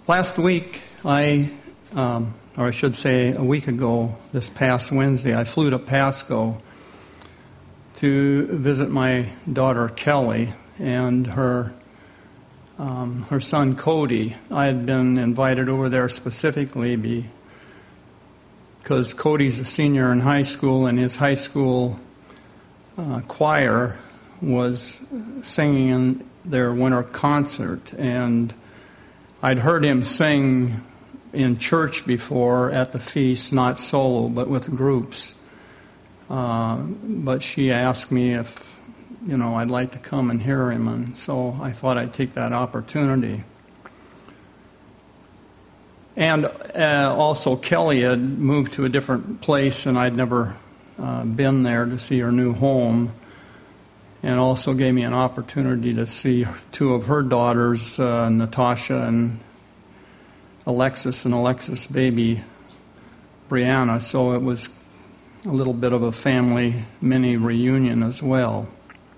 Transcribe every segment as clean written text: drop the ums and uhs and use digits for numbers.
Last week, or I should say a week ago, this past Wednesday, I flew to Pasco to visit my daughter Kelly and her son Cody. I had been invited over there specifically because Cody's a senior in high school, and his high school choir was singing in their winter concert, and I'd heard him sing in church before at the feast, not solo, but with groups. But she asked me if, I'd like to come and hear him, and so I thought I'd take that opportunity. And also Kelly had moved to a different place, and I'd never been there to see her new home, and also gave me an opportunity to see two of her daughters, Natasha and Alexis baby, Brianna. So it was a little bit of a family mini reunion as well.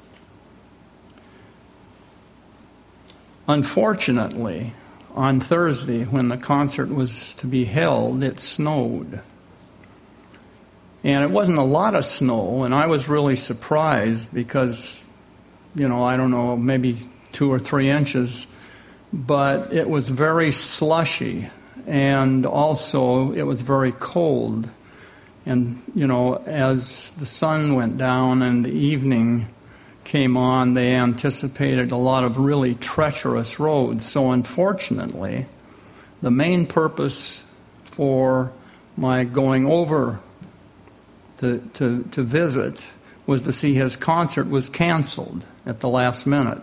Unfortunately, on Thursday, when the concert was to be held, it snowed. And it wasn't a lot of snow, and I was really surprised because, I don't know, maybe 2 or 3 inches, but it was very slushy, and also it was very cold. And, as the sun went down and the evening came on, they anticipated a lot of really treacherous roads. So unfortunately, the main purpose for my going over to visit was to see his concert was canceled at the last minute.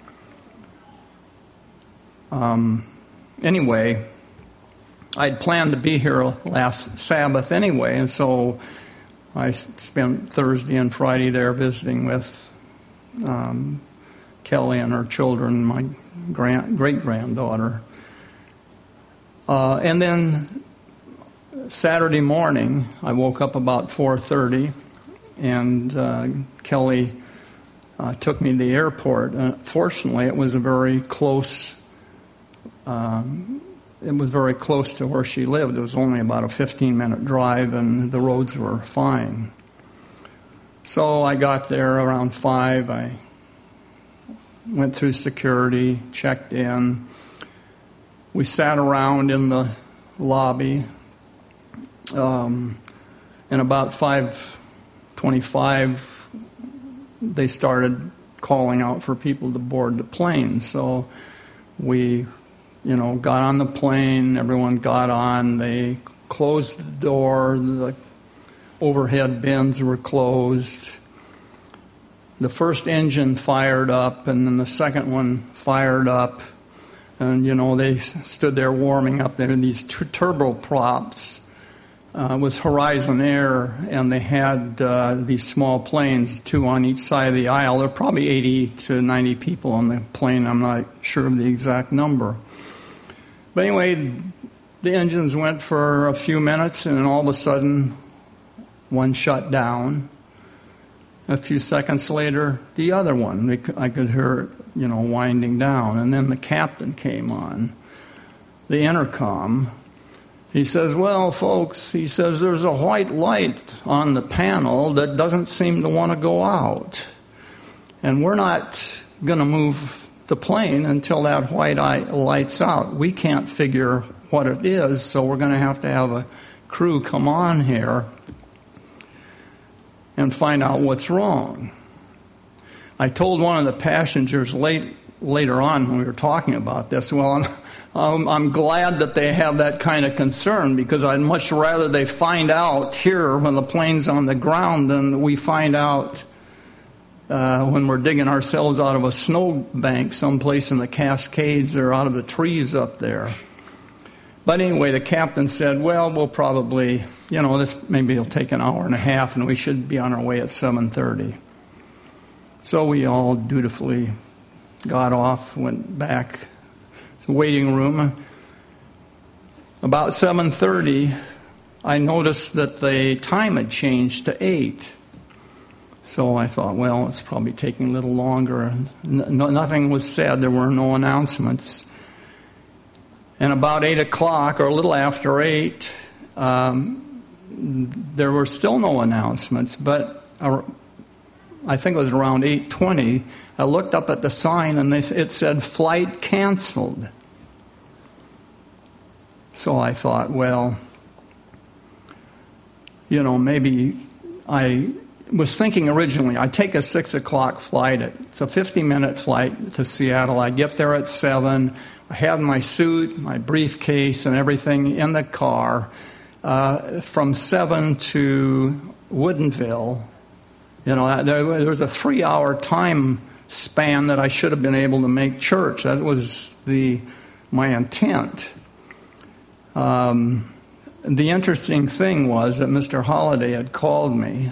Anyway, I'd planned to be here last Sabbath anyway, and so I spent Thursday and Friday there visiting with Kelly and her children, my great-granddaughter. And then Saturday morning, I woke up about 4:30, and Kelly took me to the airport. Fortunately, it was very close to where she lived. It was only about a 15-minute drive, and the roads were fine. So I got there around 5. I went through security, checked in. We sat around in the lobby. And about 5:25, they started calling out for people to board the plane. So we, got on the plane. Everyone got on. They closed the door. The overhead bins were closed. The first engine fired up, and then the second one fired up. And, they stood there warming up. There were these turboprops. It was Horizon Air, and they had these small planes, 2 on each side of the aisle. There were probably 80 to 90 people on the plane. I'm not sure of the exact number. But anyway, the engines went for a few minutes, and then all of a sudden, one shut down. A few seconds later, the other one, I could hear it, winding down. And then the captain came on the intercom. He says, well, folks, he says, there's a white light on the panel that doesn't seem to want to go out. And we're not going to move the plane until that white light's out. We can't figure what it is, so we're going to have a crew come on here and find out what's wrong. I told one of the passengers later on when we were talking about this, well, I'm glad that they have that kind of concern, because I'd much rather they find out here when the plane's on the ground than we find out when we're digging ourselves out of a snowbank someplace in the Cascades or out of the trees up there. But anyway, the captain said, well, we'll probably, this maybe it'll take an hour and a half, and we should be on our way at 7:30. So we all dutifully got off, went back to the waiting room. About 7:30, I noticed that the time had changed to 8. So I thought, well, it's probably taking a little longer. Nothing was said. There were no announcements. And about 8 o'clock, or a little after 8, there were still no announcements, but I think it was around 8:20, I looked up at the sign and it said flight canceled. So I thought, well, maybe I was thinking originally, I take a 6 o'clock flight. It's a 50-minute flight to Seattle. I get there at 7. I have my suit, my briefcase, and everything in the car. From 7 to Woodinville, there was a 3-hour time span that I should have been able to make church. That was my intent. The interesting thing was that Mr. Holliday had called me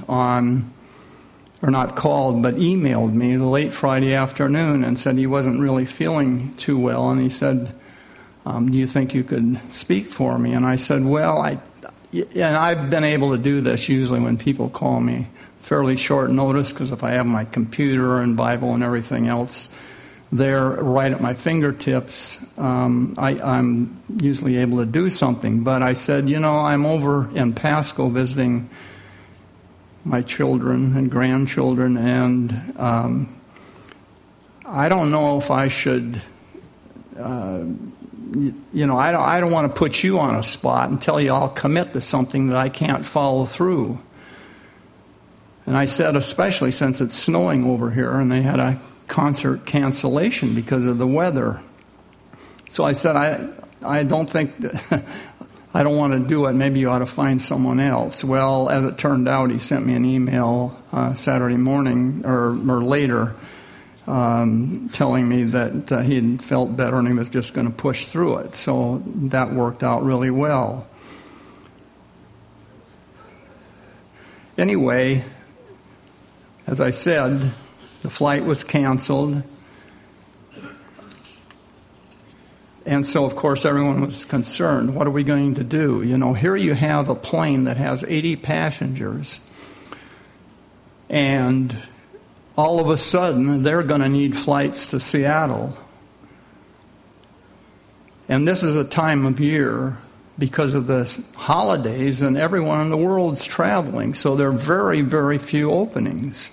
emailed me late Friday afternoon and said he wasn't really feeling too well, and he said, do you think you could speak for me? And I said, well, I've been able to do this usually when people call me fairly short notice, because if I have my computer and Bible and everything else there right at my fingertips, I'm usually able to do something. But I said, I'm over in Pasco visiting my children and grandchildren, and I don't know if I should, I don't want to put you on a spot and tell you I'll commit to something that I can't follow through. And I said, especially since it's snowing over here, and they had a concert cancellation because of the weather. So I said, I don't think that I don't want to do it. Maybe you ought to find someone else. Well, as it turned out, he sent me an email Saturday morning or later telling me that he had felt better and he was just going to push through it. So that worked out really well. Anyway, as I said, the flight was canceled. And so, of course, everyone was concerned. What are we going to do? Here you have a plane that has 80 passengers, and all of a sudden, they're going to need flights to Seattle. And this is a time of year, because of the holidays, and everyone in the world's traveling, so there are very, very few openings.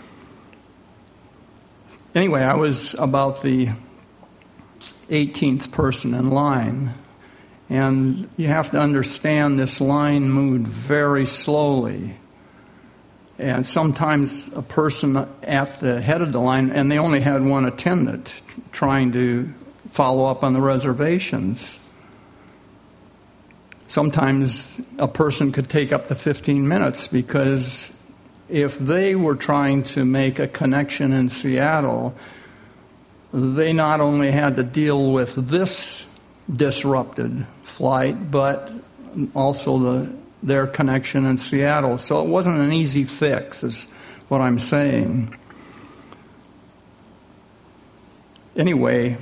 Anyway, I was about the 18th person in line, and you have to understand this line moved very slowly, and sometimes a person at the head of the line, and they only had one attendant trying to follow up on the reservations. Sometimes a person could take up to 15 minutes, because if they were trying to make a connection in Seattle, they not only had to deal with this disrupted flight, but also their connection in Seattle. So it wasn't an easy fix, is what I'm saying. Anyway,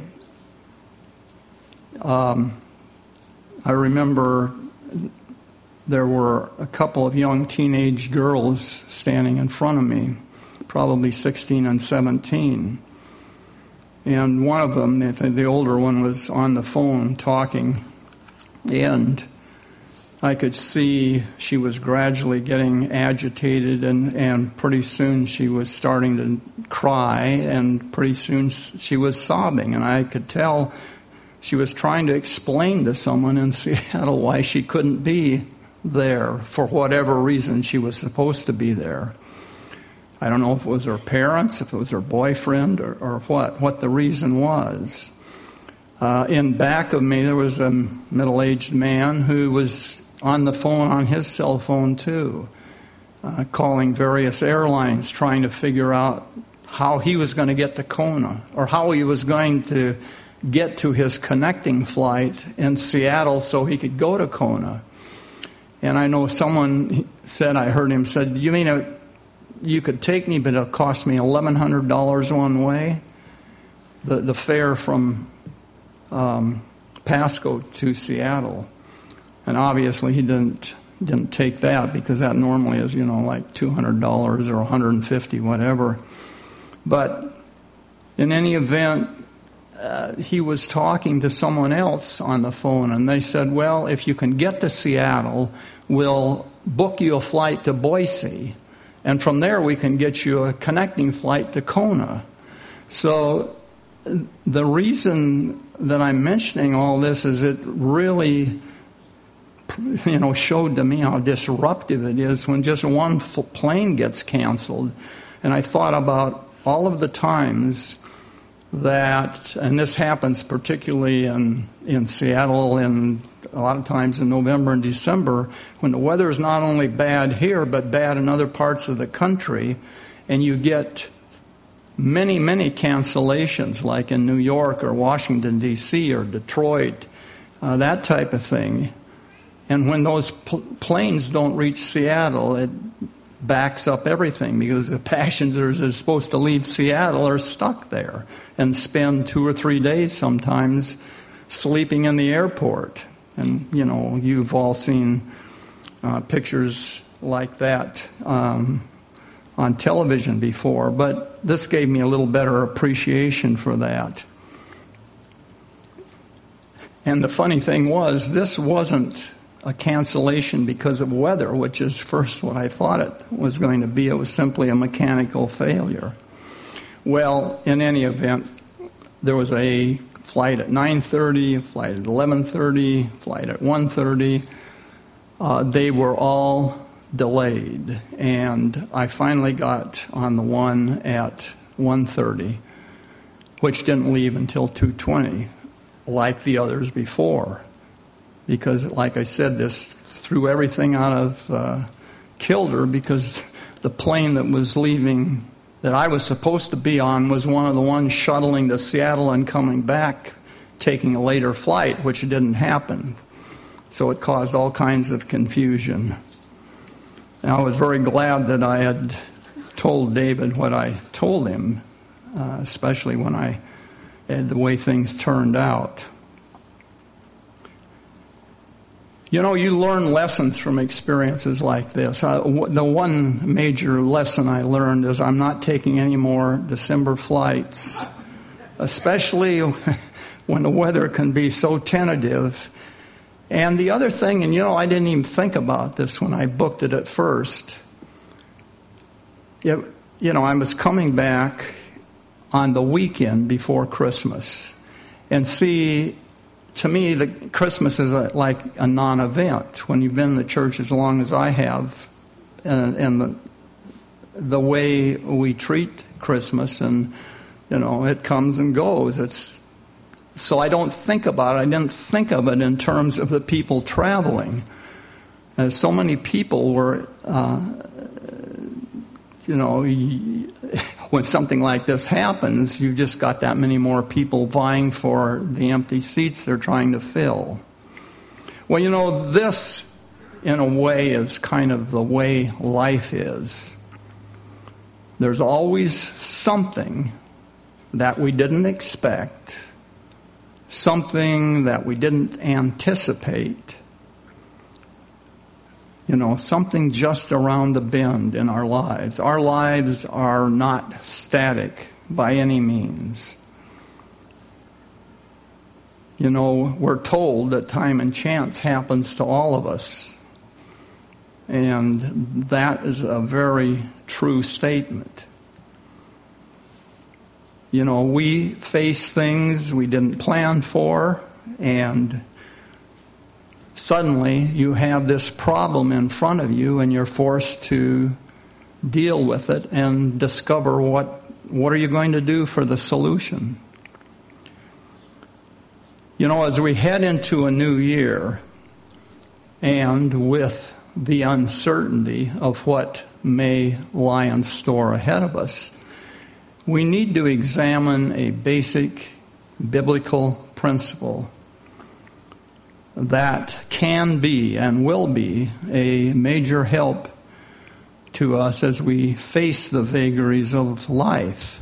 I remember there were a couple of young teenage girls standing in front of me, probably 16 and 17. And one of them, the older one, was on the phone talking, and I could see she was gradually getting agitated, and pretty soon she was starting to cry, and pretty soon she was sobbing, and I could tell she was trying to explain to someone in Seattle why she couldn't be there for whatever reason she was supposed to be there. I don't know if it was her parents, if it was her boyfriend, or what the reason was. In back of me, there was a middle-aged man who was on the phone on his cell phone too, calling various airlines, trying to figure out how he was going to get to Kona, or how he was going to get to his connecting flight in Seattle so he could go to Kona. And I know someone said, I heard him said, "You mean you could take me, but it'll cost me $1,100 one way?" The fare from Pasco to Seattle. And obviously he didn't take that, because that normally is, like $200 or $150, whatever. But in any event, he was talking to someone else on the phone, and they said, well, if you can get to Seattle, we'll book you a flight to Boise, and from there we can get you a connecting flight to Kona. So the reason that I'm mentioning all this is it really, showed to me how disruptive it is when just one plane gets canceled. And I thought about all of the times that, and this happens particularly in Seattle and a lot of times in November and December, when the weather is not only bad here but bad in other parts of the country, and you get many, many cancellations like in New York or Washington, D.C. or Detroit, that type of thing. And when those planes don't reach Seattle, it backs up everything because the passengers that are supposed to leave Seattle are stuck there and spend 2 or 3 days sometimes sleeping in the airport. And, you've all seen pictures like that on television before, but this gave me a little better appreciation for that. And the funny thing was, this wasn't a cancellation because of weather, which is first what I thought it was going to be. It was simply a mechanical failure. Well, in any event, there was a flight at 9:30, a flight at 11:30, a flight at 1:30. They were all delayed, and I finally got on the one at 1:30, which didn't leave until 2:20, like the others before, because, like I said, this threw everything out of kilter, because the plane that was leaving, that I was supposed to be on, was one of the ones shuttling to Seattle and coming back, taking a later flight, which didn't happen. So it caused all kinds of confusion. And I was very glad that I had told David what I told him, especially when the way things turned out. You learn lessons from experiences like this. The one major lesson I learned is I'm not taking any more December flights, especially when the weather can be so tentative. And the other thing, and I didn't even think about this when I booked it at first. I was coming back on the weekend before Christmas. And see, to me, Christmas is like a non-event. When you've been in the church as long as I have, and the way we treat Christmas, and, it comes and goes. So I don't think about it. I didn't think of it in terms of the people traveling. As so many people were, when something like this happens, you just got that many more people vying for the empty seats they're trying to fill. Well, this, in a way, is kind of the way life is. There's always something that we didn't expect, something that we didn't anticipate, something just around the bend in our lives. Our lives are not static by any means. We're told that time and chance happens to all of us. And that is a very true statement. We face things we didn't plan for, and suddenly you have this problem in front of you, and you're forced to deal with it and discover what are you going to do for the solution. As we head into a new year, and with the uncertainty of what may lie in store ahead of us, we need to examine a basic biblical principle that can be and will be a major help to us as we face the vagaries of life.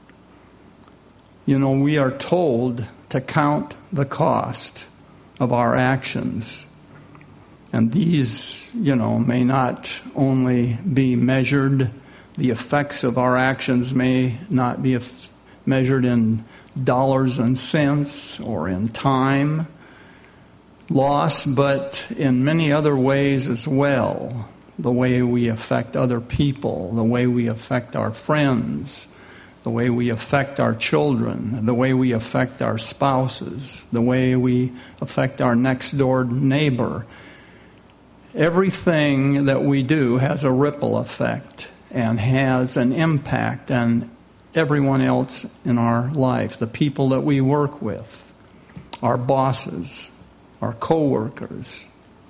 We are told to count the cost of our actions. And these, may not only be measured, the effects of our actions may not be measured in dollars and cents or in time loss, but in many other ways as well. The way we affect other people, the way we affect our friends, the way we affect our children, the way we affect our spouses, the way we affect our next door neighbor. Everything that we do has a ripple effect and has an impact on everyone else in our life, the people that we work with, our bosses, our co-workers.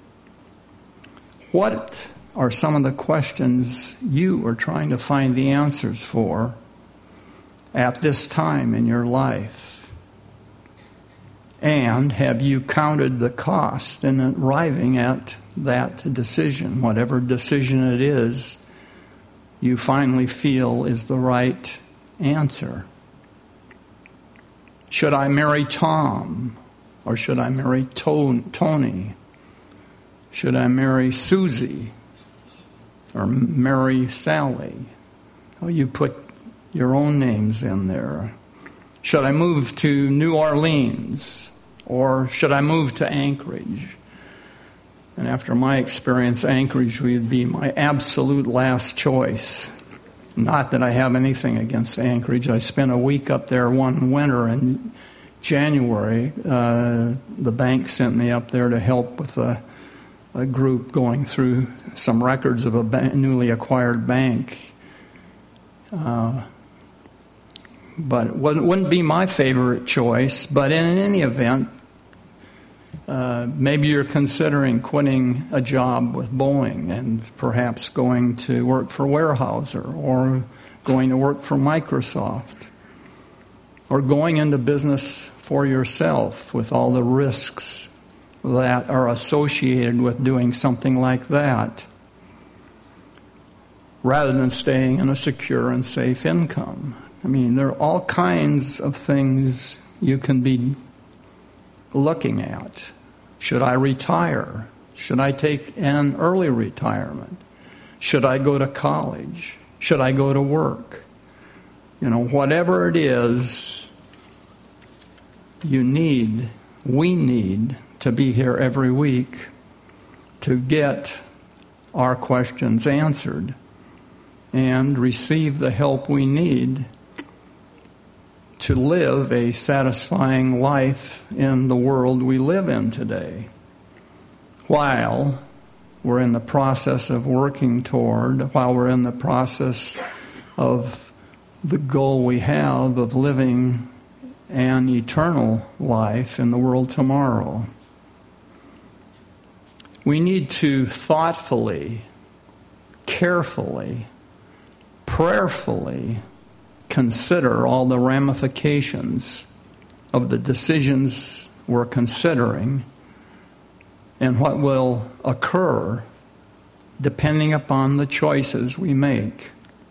What are some of the questions you are trying to find the answers for at this time in your life? And have you counted the cost in arriving at that decision, whatever decision it is you finally feel is the right answer? Should I marry Tom, or should I marry Tony? Should I marry Susie or marry Sally? Oh, you put your own names in there. Should I move to New Orleans, or should I move to Anchorage? And after my experience, Anchorage would be my absolute last choice. Not that I have anything against Anchorage. I spent a week up there one winter in January. The bank sent me up there to help with a group going through some records of a newly acquired bank. But it wouldn't be my favorite choice. But in any event, maybe you're considering quitting a job with Boeing and perhaps going to work for Weyerhaeuser, or going to work for Microsoft, or going into business for yourself with all the risks that are associated with doing something like that, rather than staying in a secure and safe income. I mean, there are all kinds of things you can be looking at. Should I retire? Should I take an early retirement? Should I go to college? Should I go to work? You know, whatever it is, we need to be here every week to get our questions answered and receive the help we need to live a satisfying life in the world we live in today, while we're in the process of working toward, while we're in the process of the goal we have of living an eternal life in the world tomorrow. We need to thoughtfully, carefully, prayerfully consider all the ramifications of the decisions we're considering and what will occur depending upon the choices we make.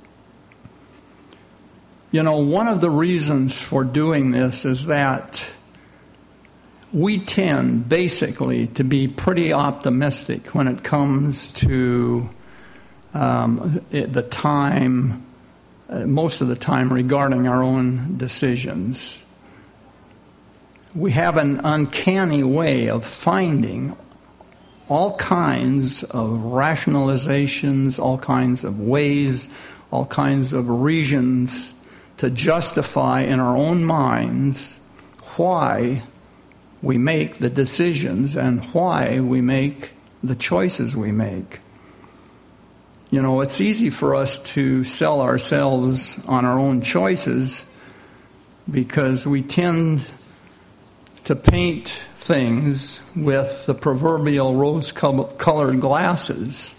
You know, one of the reasons for doing this is that we tend basically to be pretty optimistic when it comes to the time, most of the time regarding our own decisions. We have an uncanny way of finding all kinds of rationalizations, all kinds of ways, all kinds of reasons to justify in our own minds why we make the decisions and why we make the choices we make. You know, it's easy for us to sell ourselves on our own choices because we tend to paint things with the proverbial rose-colored glasses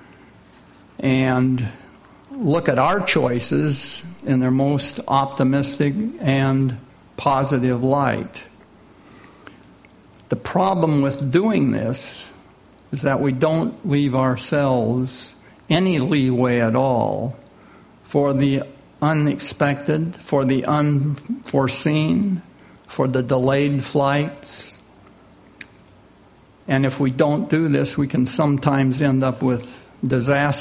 and look at our choices in their most optimistic and positive light. The problem with doing this is that we don't leave ourselves any leeway at all for the unexpected, for the unforeseen, for the delayed flights. And if we don't do this, we can sometimes end up with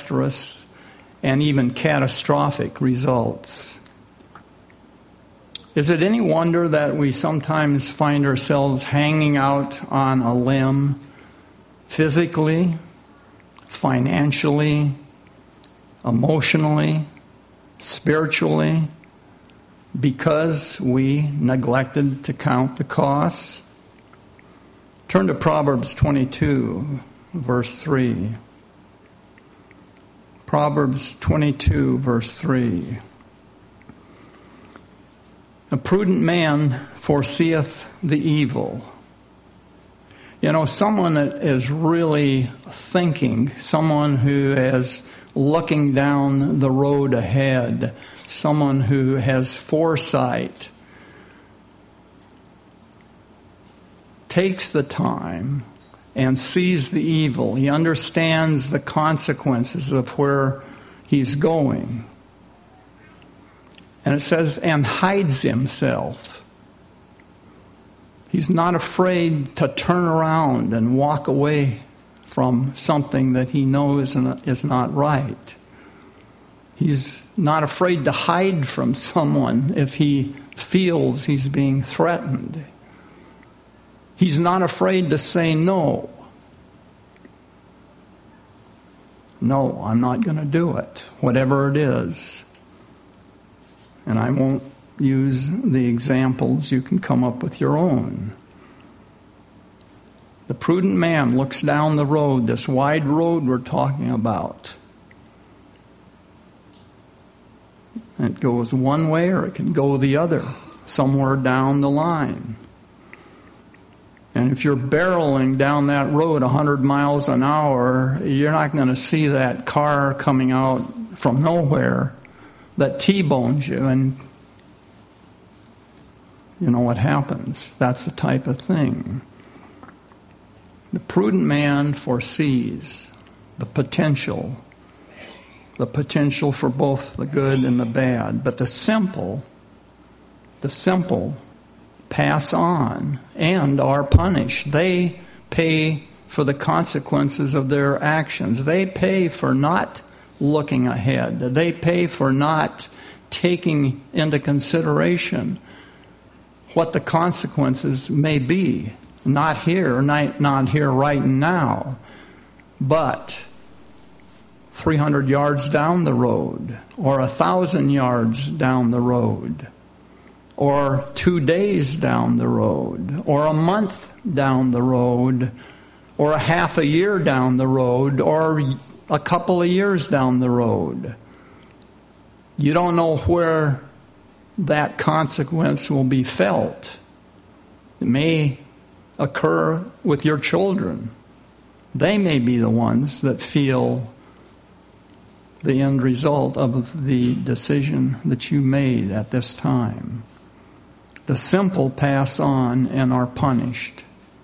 disastrous and even catastrophic results. Is it any wonder that we sometimes find ourselves hanging out on a limb physically, financially, emotionally, spiritually, because we neglected to count the costs? Turn to Proverbs 22, verse 3. Proverbs 22, verse 3. A prudent man foreseeth the evil. You know, someone that is really thinking, someone who is looking down the road ahead, someone who has foresight, takes the time and sees the evil. He understands the consequences of where he's going. And it says, and hides himself. He's not afraid to turn around and walk away from something that he knows is not right. He's not afraid to hide from someone if he feels he's being threatened. He's not afraid to say no. No, I'm not going to do it, whatever it is. And I won't use the examples. You can come up with your own. The prudent man looks down the road, this wide road we're talking about. It goes one way or it can go the other, somewhere down the line. And if you're barreling down that road 100 miles an hour, you're not going to see that car coming out from nowhere that T-bones you, and you know what happens. That's the type of thing. The prudent man foresees the potential for both the good and the bad. But the simple pass on and are punished. They pay for the consequences of their actions. They pay for not looking ahead. They pay for not taking into consideration what the consequences may be. Not here right now, but 300 yards down the road, or 1,000 yards down the road, or 2 days down the road, or a month down the road, or a half a year down the road, or a couple of years down the road. You don't know where that consequence will be felt. It may occur with your children. They may be the ones that feel the end result of the decision that you made at this time. The simple pass on and are punished.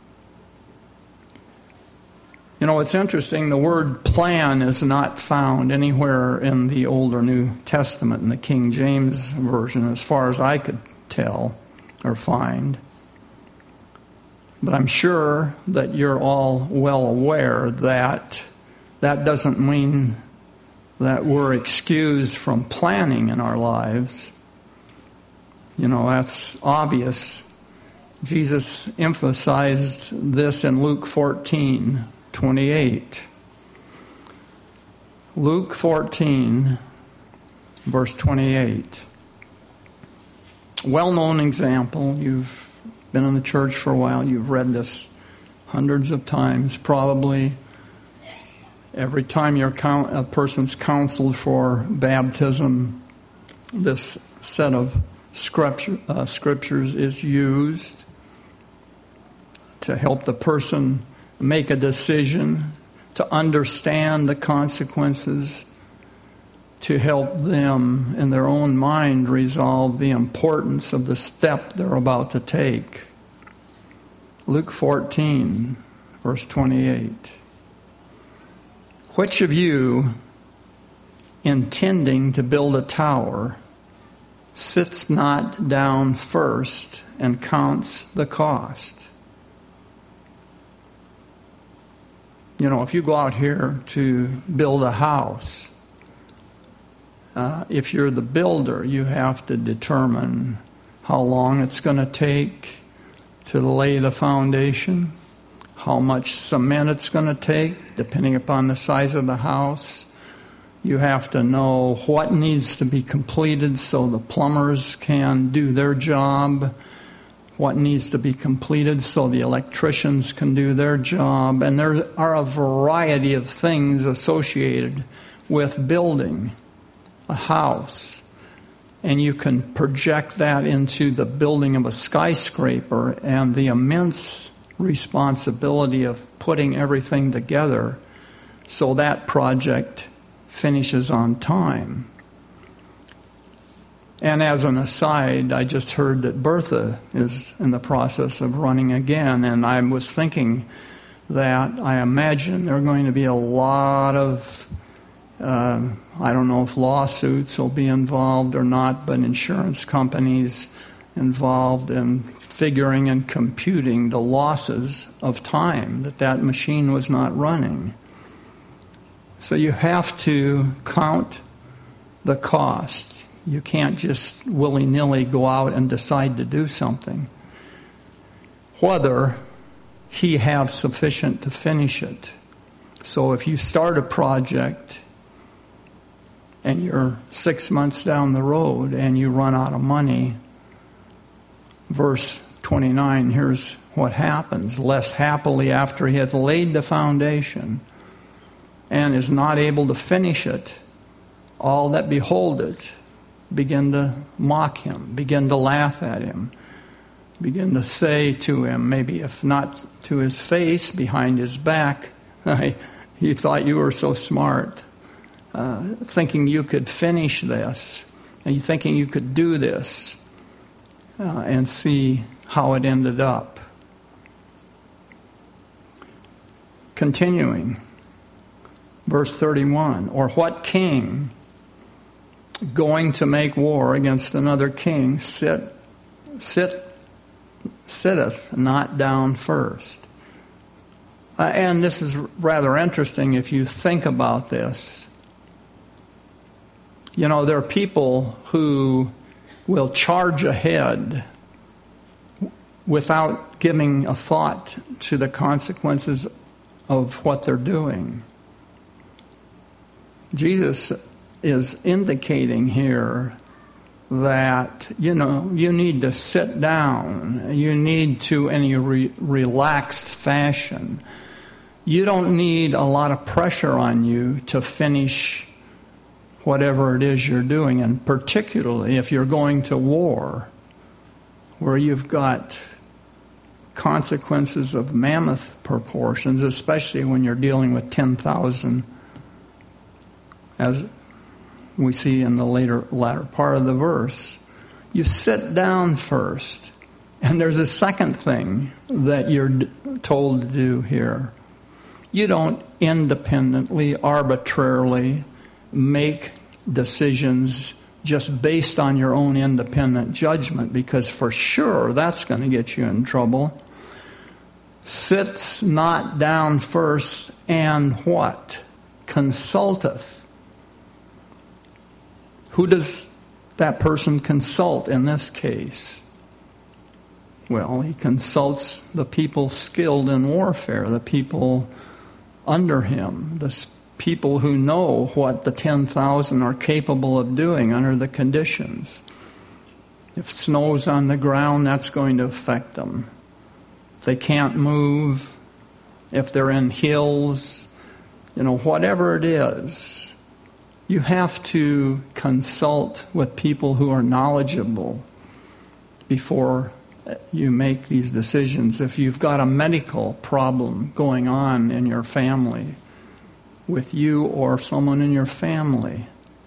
You know, it's interesting, the word plan is not found anywhere in the Old or New Testament in the King James Version, as far as I could tell or find. But I'm sure that you're all well aware that that doesn't mean that we're excused from planning in our lives. You know, that's obvious. Jesus emphasized this in Luke 14:28. Luke 14, verse 28. Well-known example. You've been in the church for a while. You've read this hundreds of times, probably. Every time a person's counseled for baptism, this set of scriptures is used to help the person make a decision, to understand the consequences, to help them in their own mind resolve the importance of the step they're about to take. Luke 14, verse 28. Which of you, intending to build a tower, sits not down first and counts the cost? You know, if you go out here to build a house, if you're the builder, you have to determine how long it's going to take to lay the foundation, how much cement it's going to take, depending upon the size of the house. You have to know what needs to be completed so the plumbers can do their job, what needs to be completed so the electricians can do their job. And there are a variety of things associated with building a house. And you can project that into the building of a skyscraper and the immense responsibility of putting everything together so that project finishes on time. And as an aside, I just heard that Bertha is in the process of running again, and I was thinking that I imagine there are going to be a lot of, I don't know if lawsuits will be involved or not, but insurance companies involved in figuring and computing the losses of time that machine was not running. So you have to count the cost. You can't just willy-nilly go out and decide to do something. Whether he have sufficient to finish it. So if you start a project and you're 6 months down the road and you run out of money, verse 29, here's what happens. Less happily after he hath laid the foundation and is not able to finish it, all that behold it begin to mock him, begin to laugh at him, begin to say to him, maybe if not to his face, behind his back, he thought you were so smart, thinking you could finish this, and you thinking you could do this, and see how it ended up. Continuing, verse 31, or what king going to make war against another king sitteth not down first? And this is rather interesting if you think about this. You know, there are people who will charge ahead without giving a thought to the consequences of what they're doing. Jesus is indicating here that, you need to sit down. You need to, in a relaxed fashion. You don't need a lot of pressure on you to finish whatever it is you're doing, and particularly if you're going to war, where you've got consequences of mammoth proportions, especially when you're dealing with 10,000, as we see in the latter part of the verse. You sit down first. And there's a second thing that you're told to do here. You don't independently, arbitrarily make decisions just based on your own independent judgment, because for sure that's going to get you in trouble. Sits not down first, and what? Consulteth. Who does that person consult in this case? Well, he consults the people skilled in warfare, the people under him, the people who know what the 10,000 are capable of doing under the conditions. If snow's on the ground, that's going to affect them. If they can't move, if they're in hills, whatever it is, you have to consult with people who are knowledgeable before you make these decisions. If you've got a medical problem going on in your family, with you or someone in your family,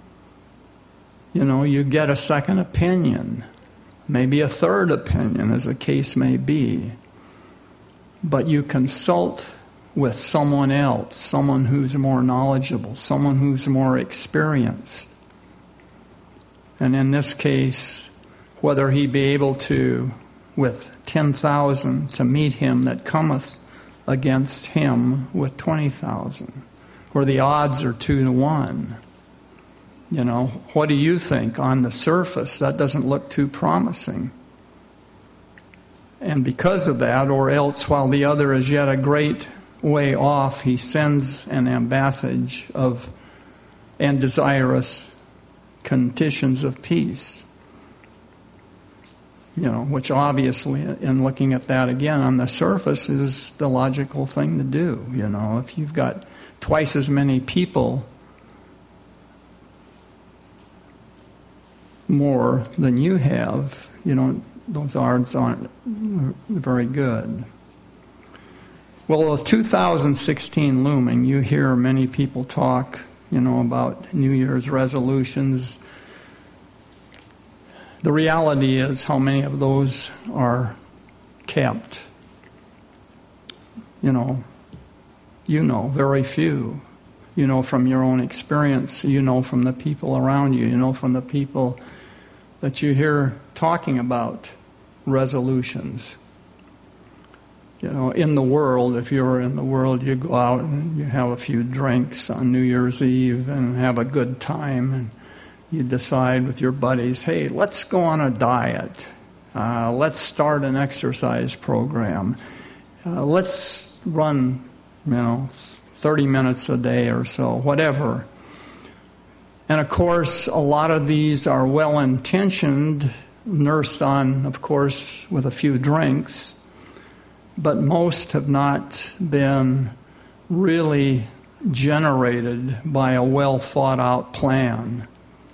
you get a second opinion, maybe a third opinion, as the case may be. But you consult with someone else, someone who's more knowledgeable, someone who's more experienced. And in this case, whether he be able to, with 10,000, to meet him that cometh against him with 20,000, where the odds are 2-1. What do you think on the surface? That doesn't look too promising. And because of that, or else while the other is yet a great way off, he sends an ambassage of and desirous conditions of peace. Which obviously, in looking at that again on the surface, is the logical thing to do. If you've got twice as many people more than you have, those odds aren't very good. Well, with 2016 looming, you hear many people talk, about New Year's resolutions. The reality is how many of those are kept. Very few. From your own experience, from the people around you, from the people that you hear talking about resolutions. In the world, if you're in the world, you go out and you have a few drinks on New Year's Eve and have a good time, and you decide with your buddies, hey, let's go on a diet. Let's start an exercise program. Let's run, 30 minutes a day or so, whatever. And of course, a lot of these are well-intentioned, nursed on, of course, with a few drinks, but most have not been really generated by a well-thought-out plan.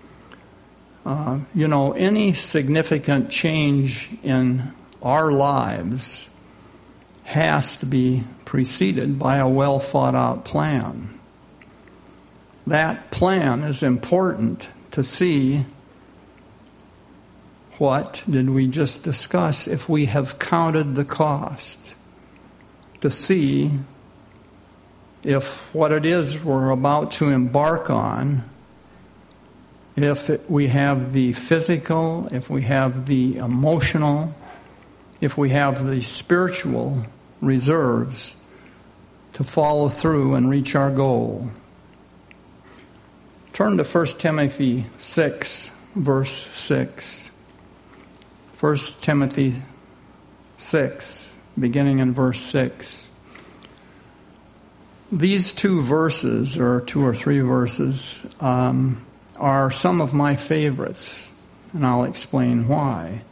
Any significant change in our lives has to be preceded by a well-thought-out plan. That plan is important to see what did we just discuss if we have counted the cost, to see if what it is we're about to embark on, if we have the physical, if we have the emotional, if we have the spiritual reserves to follow through and reach our goal. Turn to 1 Timothy 6, verse 6. 1 Timothy 6, beginning in verse 6. These two verses, or two or three verses, are some of my favorites, and I'll explain why.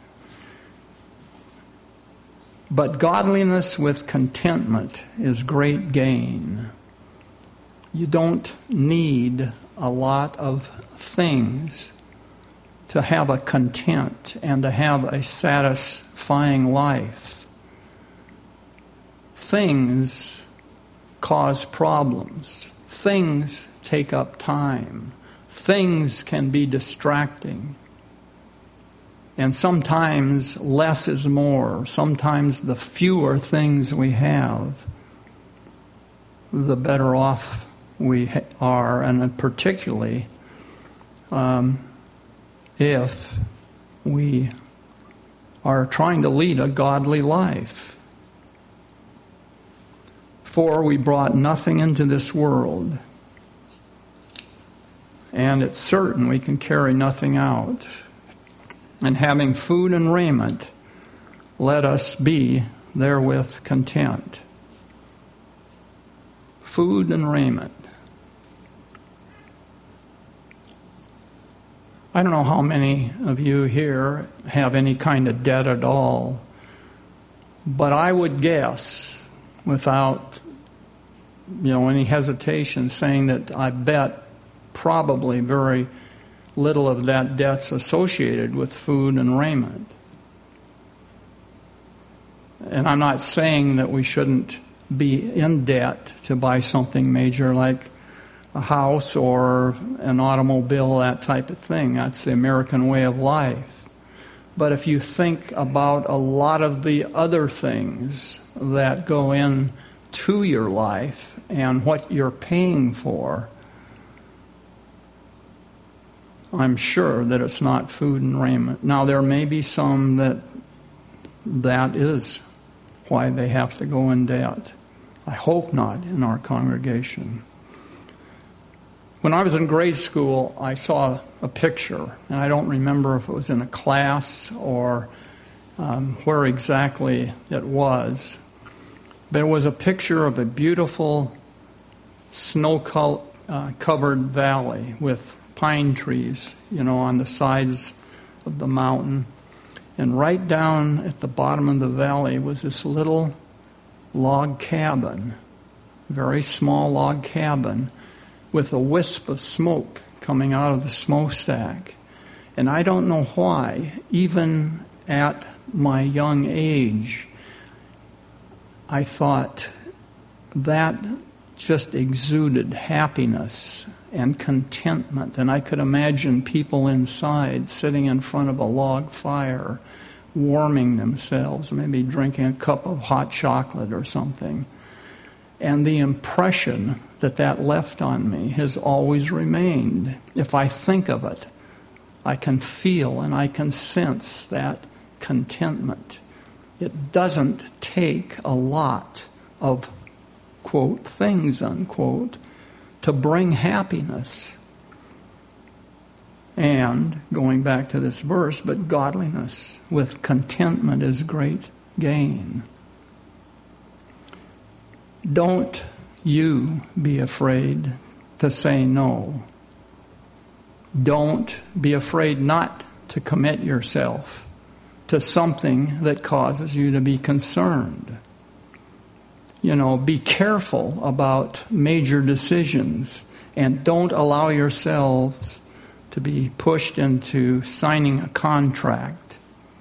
But godliness with contentment is great gain. You don't need a lot of things to have a content and to have a satisfying life. Things cause problems. Things take up time. Things can be distracting. And sometimes less is more. Sometimes the fewer things we have, the better off we are, and particularly if we are trying to lead a godly life. For we brought nothing into this world, and it's certain we can carry nothing out. And having food and raiment, let us be therewith content. Food and raiment. I don't know how many of you here have any kind of debt at all, but I would guess, without any hesitation, saying that I bet probably very little of that debt's associated with food and raiment. And I'm not saying that we shouldn't be in debt to buy something major like a house or an automobile, that type of thing. That's the American way of life. But if you think about a lot of the other things that go into your life and what you're paying for, I'm sure that it's not food and raiment. Now, there may be some that is why they have to go in debt. I hope not in our congregation. When I was in grade school, I saw a picture, and I don't remember if it was in a class or where exactly it was. But it was a picture of a beautiful snow-covered valley with pine trees, on the sides of the mountain. And right down at the bottom of the valley was this little log cabin, very small log cabin, with a wisp of smoke coming out of the smokestack. And I don't know why, even at my young age, I thought that just exuded happiness and contentment. And I could imagine people inside sitting in front of a log fire, warming themselves, maybe drinking a cup of hot chocolate or something. And the impression that left on me has always remained. If I think of it, I can feel and I can sense that contentment. It doesn't take a lot of, quote, things, unquote, to bring happiness. And, going back to this verse, but godliness with contentment is great gain. Don't you be afraid to say no. Don't be afraid not to commit yourself to something that causes you to be concerned. Be careful about major decisions and don't allow yourselves to be pushed into signing a contract.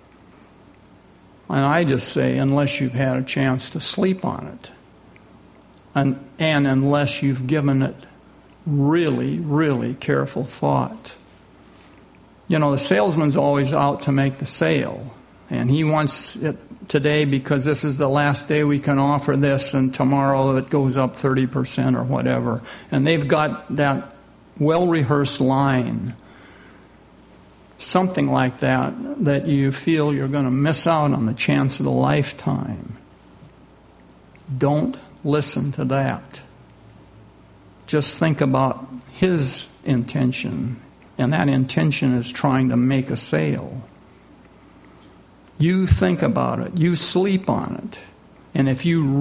And I just say, unless you've had a chance to sleep on it, and unless you've given it really, really careful thought. The salesman's always out to make the sale, and he wants it today because this is the last day we can offer this, and tomorrow it goes up 30% or whatever. And they've got that well-rehearsed line, something like that you feel you're going to miss out on the chance of a lifetime. Don't listen to that. Just think about his intention, and that intention is trying to make a sale. You think about it. You sleep on it. And if you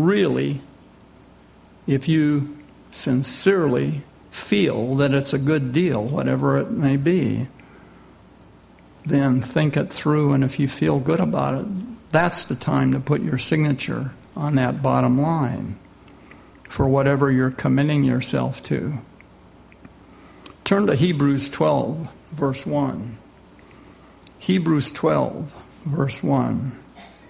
sincerely feel that it's a good deal, whatever it may be, then think it through, and if you feel good about it, that's the time to put your signature on that bottom line for whatever you're committing yourself to. Turn to Hebrews 12, verse 1. Hebrews 12, verse 1.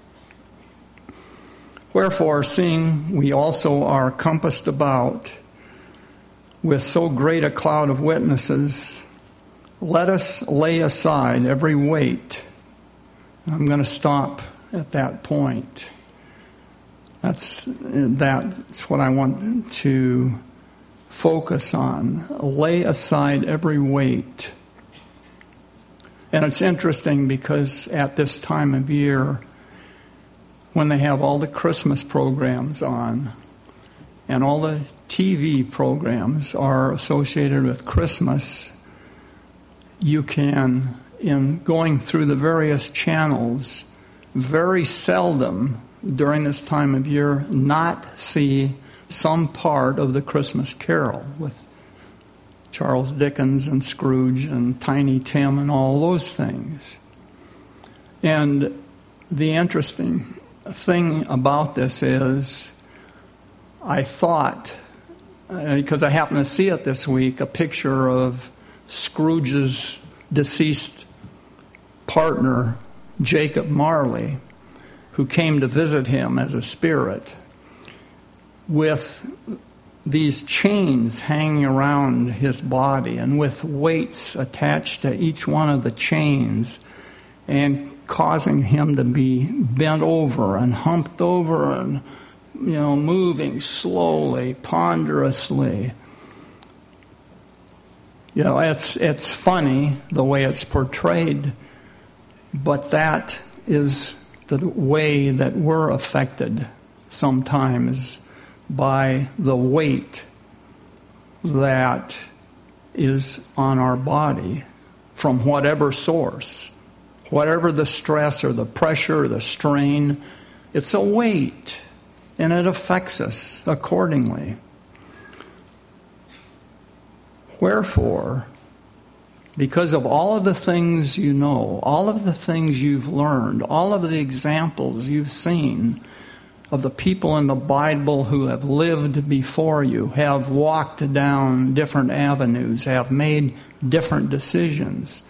Wherefore, seeing we also are compassed about with so great a cloud of witnesses, let us lay aside every weight. I'm going to stop at that point. That's what I want to focus on. Lay aside every weight. And it's interesting because at this time of year, when they have all the Christmas programs on, and all the TV programs are associated with Christmas, you can, in going through the various channels, very seldom during this time of year not see some part of the Christmas Carol with Charles Dickens and Scrooge and Tiny Tim and all those things. And the interesting thing about this is, I thought, because I happened to see it this week, a picture of Scrooge's deceased partner, Jacob Marley, who came to visit him as a spirit, with these chains hanging around his body and with weights attached to each one of the chains and causing him to be bent over and humped over and, moving slowly, ponderously. It's funny the way it's portrayed, but that is the way that we're affected sometimes by the weight that is on our body from whatever source, Whatever the stress or the pressure or the strain, it's a weight, and it affects us accordingly. Wherefore, because of all of the things you know, all of the things you've learned, all of the examples you've seen of the people in the Bible who have lived before you, have walked down different avenues, have made different decisions,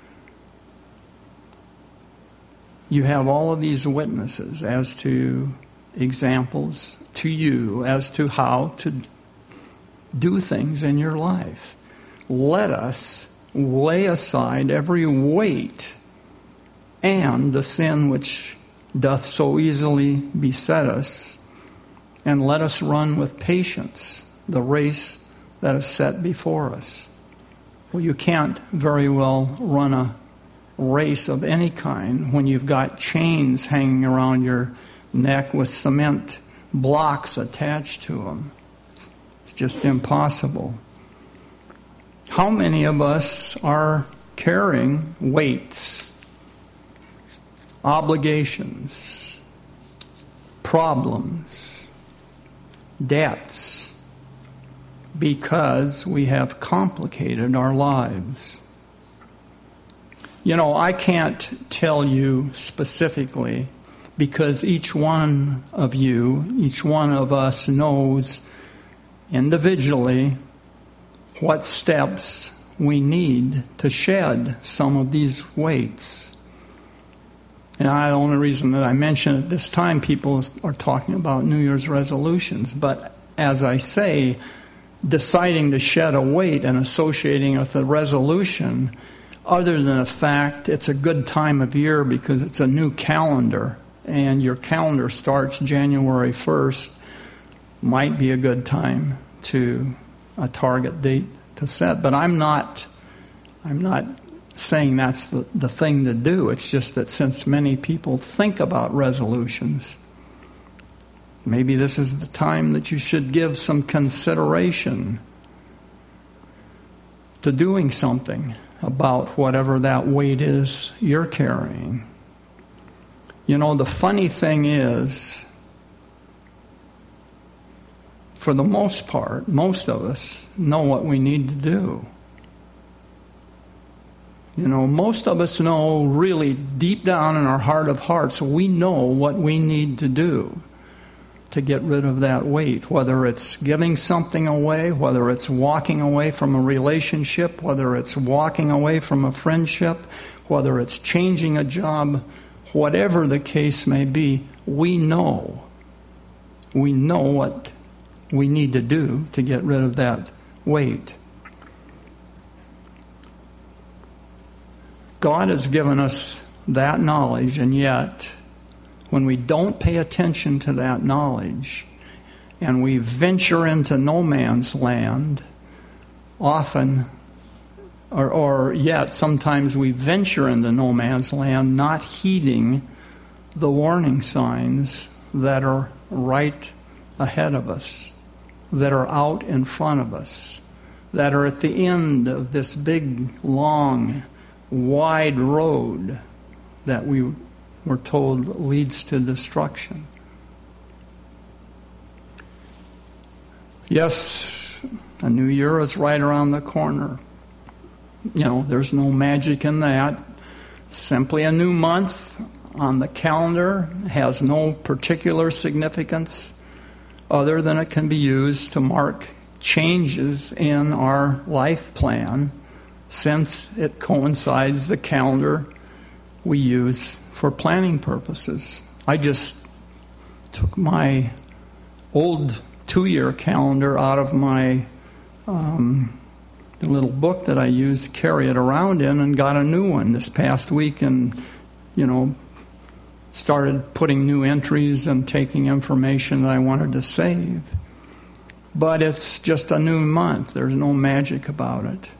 you have all of these witnesses as to examples to you as to how to do things in your life. Let us lay aside every weight and the sin which doth so easily beset us, and let us run with patience the race that is set before us. Well, you can't very well run a race of any kind when you've got chains hanging around your neck with cement blocks attached to them. It's just impossible. How many of us are carrying weights, obligations, problems, debts, because we have complicated our lives? You know, I can't tell you specifically, because each one of you, each one of us knows individually what steps we need to shed some of these weights. And the only reason that I mention it this time, people are talking about New Year's resolutions. But as I say, deciding to shed a weight and associating it with a resolution, other than the fact it's a good time of year because it's a new calendar, and your calendar starts January 1st, might be a good time to a target date to set. But I'm not saying that's the thing to do. It's just that since many people think about resolutions, maybe this is the time that you should give some consideration to doing something about whatever that weight is you're carrying. You know, the funny thing is, for the most part, most of us know what we need to do. You know, most of us know really deep down in our heart of hearts, we know what we need to do to get rid of that weight, whether it's giving something away, whether it's walking away from a relationship, whether it's walking away from a friendship, whether it's changing a job, whatever the case may be, we know what we need to do to get rid of that weight. God has given us that knowledge, and yet when we don't pay attention to that knowledge and we venture into no man's land, often, or yet sometimes we venture into no man's land not heeding the warning signs that are right ahead of us, that are out in front of us, that are at the end of this big, long, wide road that we were told leads to destruction. Yes, a new year is right around the corner. You know, there's no magic in that. It's simply a new month on the calendar, has no particular significance other than it can be used to mark changes in our life plan, since it coincides the calendar we use for planning purposes. I just took my old 2-year calendar out of my the little book that I use to carry it around in, and got a new one this past week, and started putting new entries and taking information that I wanted to save. But it's just a new month. There's no magic about it.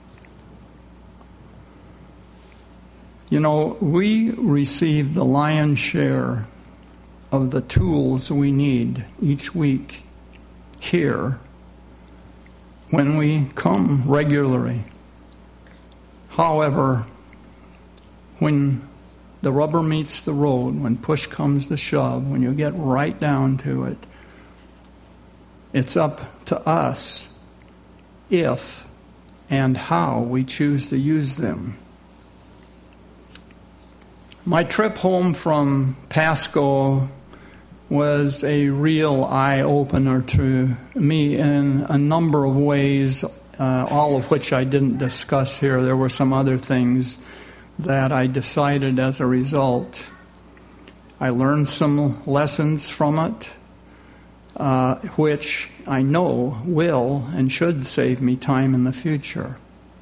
You know, we receive the lion's share of the tools we need each week here when we come regularly. However, when the rubber meets the road, when push comes to shove, when you get right down to it, it's up to us if and how we choose to use them. My trip home from Pasco was a real eye-opener to me in a number of ways, all of which I didn't discuss here. There were some other things that I decided as a result. I learned some lessons from it, which I know will and should save me time in the future.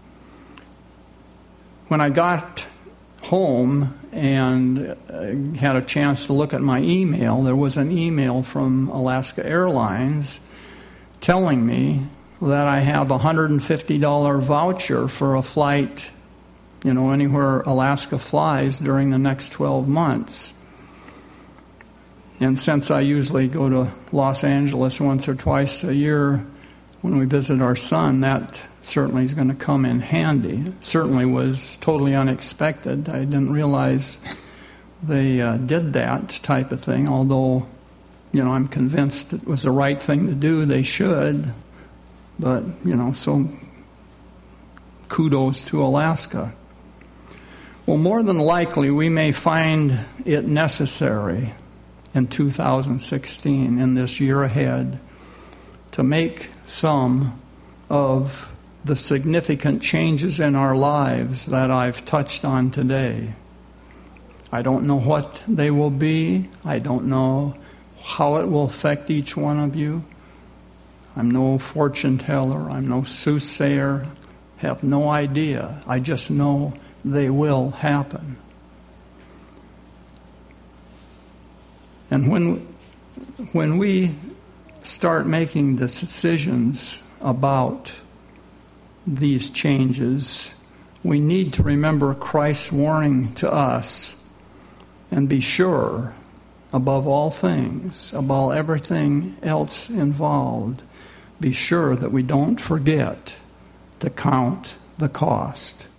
When I got home and had a chance to look at my email, there was an email from Alaska Airlines telling me that I have a $150 voucher for a flight, anywhere Alaska flies during the next 12 months. And since I usually go to Los Angeles once or twice a year when we visit our son, that certainly is going to come in handy. It certainly was totally unexpected. I didn't realize they did that type of thing, although, I'm convinced it was the right thing to do. They should. But, so kudos to Alaska. Well, more than likely, we may find it necessary in 2016, in this year ahead, to make some of the significant changes in our lives that I've touched on today. I don't know what they will be. I don't know how it will affect each one of you. I'm no fortune teller. I'm no soothsayer. Have no idea. I just know they will happen. And when we start making the decisions about these changes, we need to remember Christ's warning to us and be sure, above all things, above everything else involved, be sure that we don't forget to count the cost.